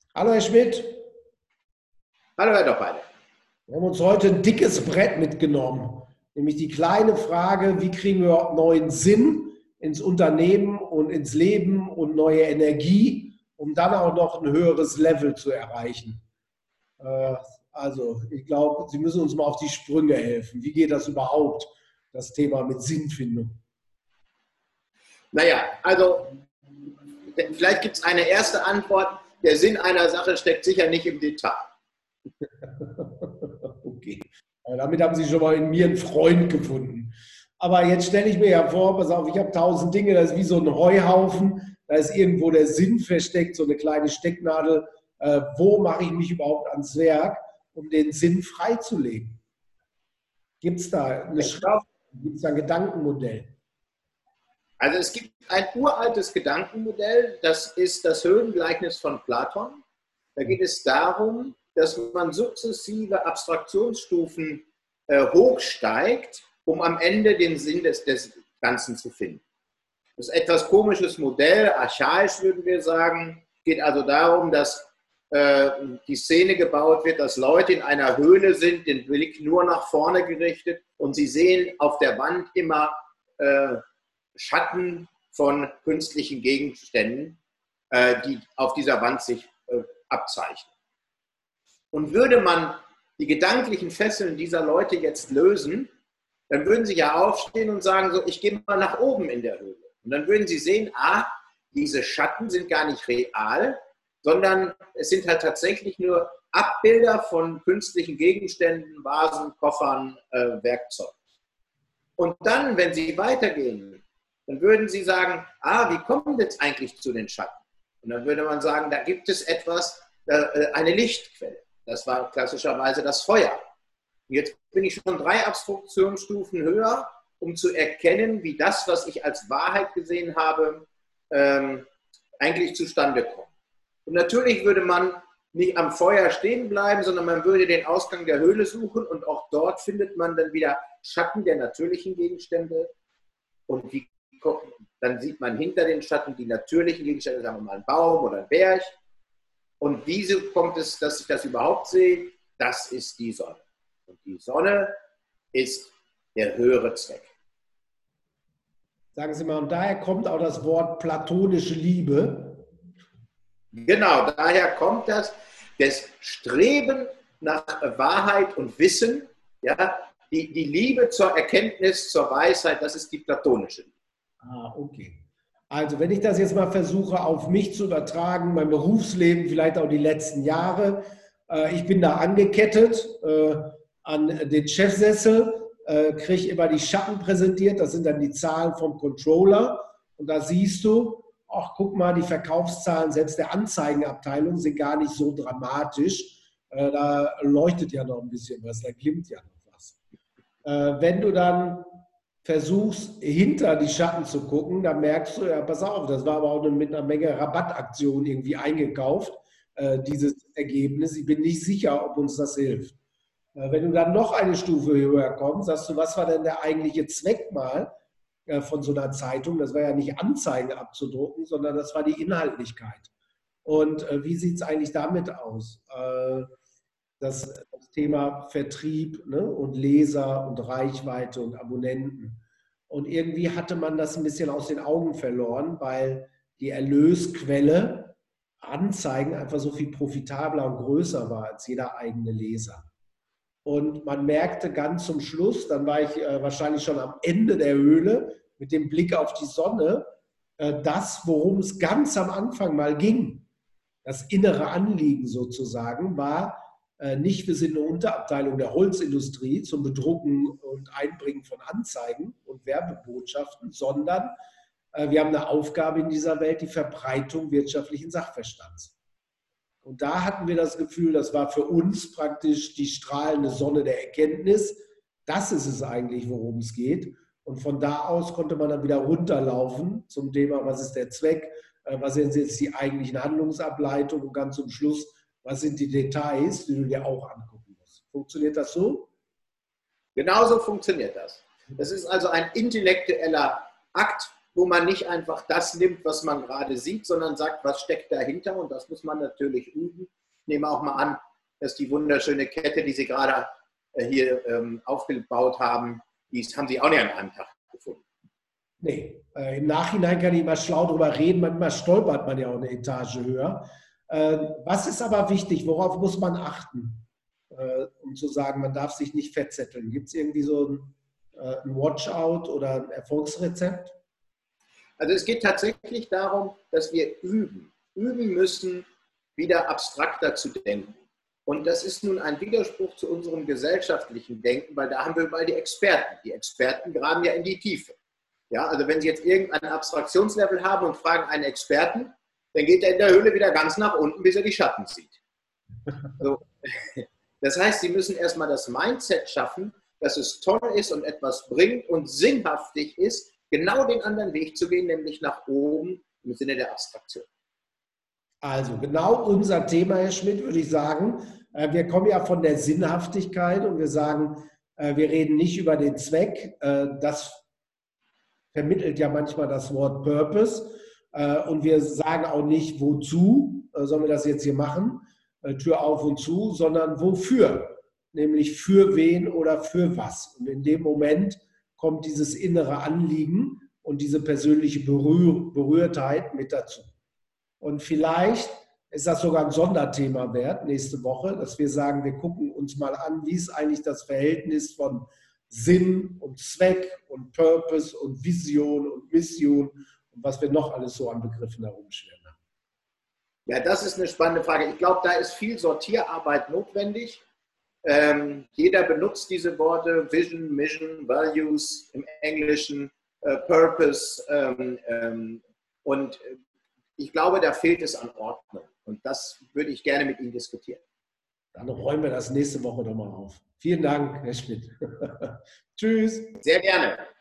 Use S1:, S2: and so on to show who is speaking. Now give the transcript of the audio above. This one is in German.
S1: Hallo Herr Schmidt,
S2: Hallo Herr Doppheide.
S1: wir haben uns heute ein dickes Brett mitgenommen, nämlich die kleine Frage, wie kriegen wir überhaupt neuen Sinn ins Unternehmen und ins Leben und neue Energie, um dann auch noch ein höheres Level zu erreichen. Äh, Also ich glaube, Sie müssen uns mal auf die Sprünge helfen. Wie geht das überhaupt, das Thema mit Sinnfindung?
S2: Naja, also vielleicht gibt es eine erste Antwort. Der Sinn einer Sache steckt sicher nicht im Detail.
S1: Okay. Damit haben Sie schon mal in mir einen Freund gefunden. Aber jetzt stelle ich mir ja vor, pass auf, ich habe tausend Dinge, das ist wie so ein Heuhaufen, da ist irgendwo der Sinn versteckt, so eine kleine Stecknadel. Wo mache ich mich überhaupt ans Werk, um den Sinn freizulegen? Gibt es da eine
S2: Ich
S1: Schrift,
S2: glaube,
S1: gibt es da ein Gedankenmodell?
S2: also es gibt ein uraltes Gedankenmodell, das ist das Höhlengleichnis von Platon. Da geht es darum, dass man sukzessive Abstraktionsstufen hochsteigt, um am Ende den Sinn des Ganzen zu finden. Das ist ein etwas komisches Modell, archaisch würden wir sagen. Es geht also darum, dass die Szene gebaut wird, dass Leute in einer Höhle sind, den Blick nur nach vorne gerichtet und sie sehen auf der Wand immer Schatten von künstlichen Gegenständen, die auf dieser Wand sich abzeichnen. Und würde man die gedanklichen Fesseln dieser Leute jetzt lösen, dann würden sie ja aufstehen und sagen, so, ich gehe mal nach oben in der Höhle. Und dann würden sie sehen, diese Schatten sind gar nicht real, sondern es sind halt tatsächlich nur Abbilder von künstlichen Gegenständen, Vasen, Koffern, Werkzeugen. Und dann, wenn sie weitergehen, dann würden sie sagen, wie kommen wir jetzt eigentlich zu den Schatten? Und dann würde man sagen, da gibt es etwas, eine Lichtquelle. Das war klassischerweise das Feuer. Und jetzt bin ich schon 3 Abstraktionsstufen höher, um zu erkennen, wie das, was ich als Wahrheit gesehen habe, eigentlich zustande kommt. Und natürlich würde man nicht am Feuer stehen bleiben, sondern man würde den Ausgang der Höhle suchen und auch dort findet man dann wieder Schatten der natürlichen Gegenstände und dann sieht man hinter den Schatten die natürlichen Gegenstände, sagen wir mal ein Baum oder ein Berg. Und wieso kommt es, dass ich das überhaupt sehe? Das ist die Sonne. Und die Sonne ist der höhere Zweck.
S1: Sagen Sie mal, und daher kommt auch das Wort platonische Liebe.
S2: Genau, daher kommt das Streben nach Wahrheit und Wissen, ja, die Liebe zur Erkenntnis, zur Weisheit, das ist die platonische Liebe.
S1: Okay. Also wenn ich das jetzt mal versuche, auf mich zu übertragen, mein Berufsleben, vielleicht auch die letzten Jahre, ich bin da angekettet an den Chefsessel, kriege immer die Schatten präsentiert, das sind dann die Zahlen vom Controller und da siehst du, ach guck mal, die Verkaufszahlen selbst der Anzeigenabteilung sind gar nicht so dramatisch, da leuchtet ja noch ein bisschen was, da glimmt ja noch was. Wenn du dann versuchst, hinter die Schatten zu gucken, dann merkst du, ja, pass auf, das war aber auch mit einer Menge Rabattaktion irgendwie eingekauft, dieses Ergebnis. Ich bin nicht sicher, ob uns das hilft. Wenn du dann noch eine Stufe höher kommst, sagst du, was war denn der eigentliche Zweck mal von so einer Zeitung? Das war ja nicht Anzeigen abzudrucken, sondern das war die Inhaltlichkeit. Und wie sieht es eigentlich damit aus? Das Thema Vertrieb, ne, und Leser und Reichweite und Abonnenten. Und irgendwie hatte man das ein bisschen aus den Augen verloren, weil die Erlösquelle Anzeigen einfach so viel profitabler und größer war als jeder eigene Leser. Und man merkte ganz zum Schluss, dann war ich wahrscheinlich schon am Ende der Höhle mit dem Blick auf die Sonne, das, worum es ganz am Anfang mal ging, das innere Anliegen sozusagen, war, nicht, wir sind eine Unterabteilung der Holzindustrie zum Bedrucken und Einbringen von Anzeigen und Werbebotschaften, sondern wir haben eine Aufgabe in dieser Welt, die Verbreitung wirtschaftlichen Sachverstands. Und da hatten wir das Gefühl, das war für uns praktisch die strahlende Sonne der Erkenntnis. Das ist es eigentlich, worum es geht. Und von da aus konnte man dann wieder runterlaufen zum Thema, was ist der Zweck, was sind jetzt die eigentlichen Handlungsableitungen und ganz zum Schluss, was sind die Details, die du dir auch angucken musst. Funktioniert das so?
S2: Genauso funktioniert das. Das ist also ein intellektueller Akt, wo man nicht einfach das nimmt, was man gerade sieht, sondern sagt, was steckt dahinter, und das muss man natürlich üben. Ich nehme auch mal an, dass die wunderschöne Kette, die Sie gerade hier aufgebaut haben, die haben Sie auch nicht an einem Tag gefunden.
S1: Nee, im Nachhinein kann ich immer schlau drüber reden, manchmal stolpert man ja auch eine Etage höher. Was ist aber wichtig, worauf muss man achten, um zu sagen, man darf sich nicht verzetteln? Gibt es irgendwie so ein Watchout oder ein Erfolgsrezept?
S2: Also es geht tatsächlich darum, dass wir üben müssen, wieder abstrakter zu denken. Und das ist nun ein Widerspruch zu unserem gesellschaftlichen Denken, weil da haben wir überall die Experten. Die Experten graben ja in die Tiefe. Ja, also wenn Sie jetzt irgendein Abstraktionslevel haben und fragen einen Experten, dann geht er in der Höhle wieder ganz nach unten, bis er die Schatten sieht. So. Das heißt, Sie müssen erstmal das Mindset schaffen, dass es toll ist und etwas bringt und sinnhaftig ist, genau den anderen Weg zu gehen, nämlich nach oben im Sinne der Abstraktion.
S1: Also genau unser Thema, Herr Schmidt, würde ich sagen. Wir kommen ja von der Sinnhaftigkeit und wir sagen, wir reden nicht über den Zweck. Das vermittelt ja manchmal das Wort Purpose. Und wir sagen auch nicht, wozu sollen wir das jetzt hier machen, Tür auf und zu, sondern wofür. Nämlich für wen oder für was. Und in dem Moment kommt dieses innere Anliegen und diese persönliche Berührtheit mit dazu. Und vielleicht ist das sogar ein Sonderthema wert nächste Woche, dass wir sagen, wir gucken uns mal an, wie ist eigentlich das Verhältnis von Sinn und Zweck und Purpose und Vision und Mission und was wir noch alles so an Begriffen herumschwirren haben.
S2: Ja, das ist eine spannende Frage. Ich glaube, da ist viel Sortierarbeit notwendig. Jeder benutzt diese Worte, Vision, Mission, Values im Englischen, Purpose. Und ich glaube, da fehlt es an Ordnung. Und das würde ich gerne mit Ihnen diskutieren.
S1: Dann räumen wir das nächste Woche nochmal auf. Vielen Dank, Herr Schmidt. Tschüss.
S2: Sehr gerne.